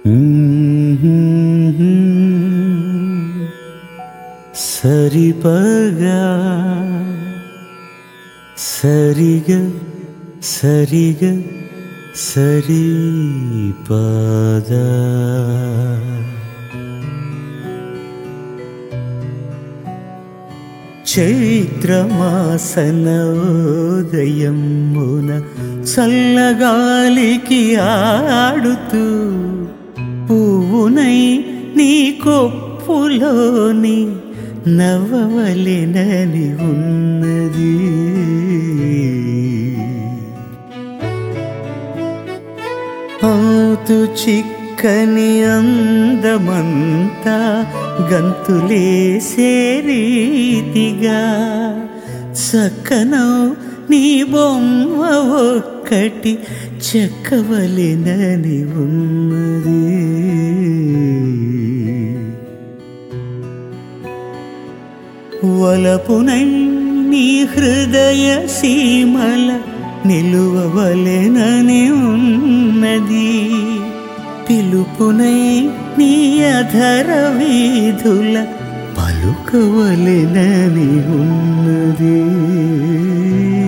సరిపగా సరిగా సరిగా సరిపదా చైత్రమాసనోదయమున చల్లగాలికి ఆడుతూ పువ్వునై నీ కొప్పులోని నవ్వవలెనని ఉన్నది. ఆతు చిక్కని అందమంతా గంతులేసే రీతిగా చక్కనో నీ బొమ్మ ఒక్కటి చెక్కవలెనని ఉన్నది. వలపునై నీ హృదయ సీమల నిలువవలెనని ఉన్నది. పిలుపునై నీ అధర వీధుల పలుకవలెనని ఉన్నది.